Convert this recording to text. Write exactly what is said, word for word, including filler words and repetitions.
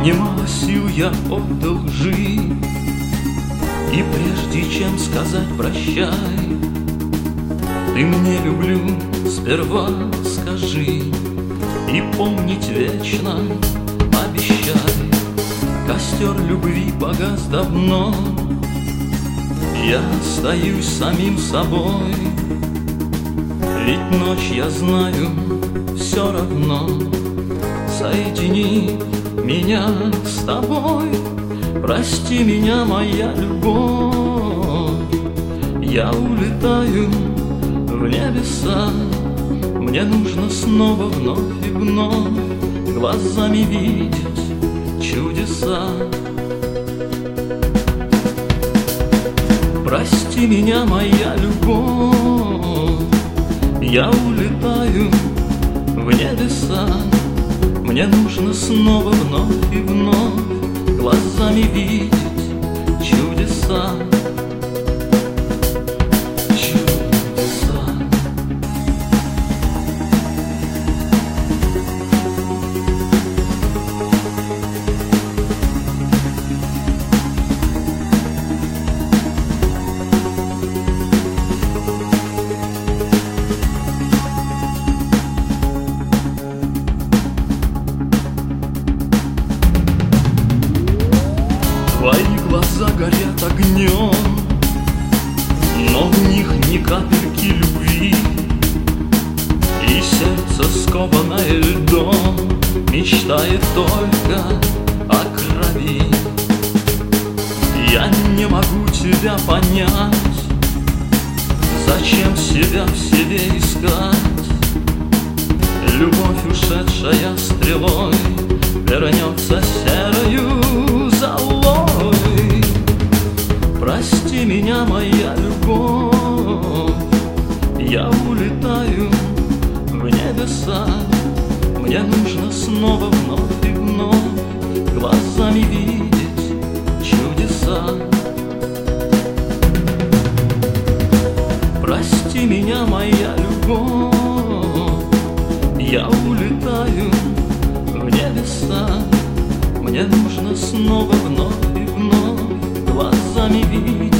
немало сил я отдал жизнь, и прежде чем сказать прощай, ты мне люблю сперва скажи, и помнить вечно обещай. Костер любви погас давно, я остаюсь самим собой, ведь ночь, я знаю, все равно соедини меня с тобой. Прости меня, моя любовь, я улетаю в небеса. Мне нужно снова вновь и вновь глазами видеть чудеса. Прости меня, моя любовь, я улетаю в небеса. Мне нужно снова вновь и вновь глазами видеть чудеса. Чудеса. Твои глаза горят огнем, но в них ни капельки любви, и сердце, скованное льдом, мечтает только о крови. Я не могу тебя понять, зачем себя в себе искать. Любовь, ушедшая стрелой, вернется серою золой. Прости меня, моя любовь, я улетаю в небеса. Мне нужно снова вновь и вновь глазами видеть чудеса. Прости меня, моя любовь, я улетаю в небеса. Мне нужно снова вновь и вновь глазами видеть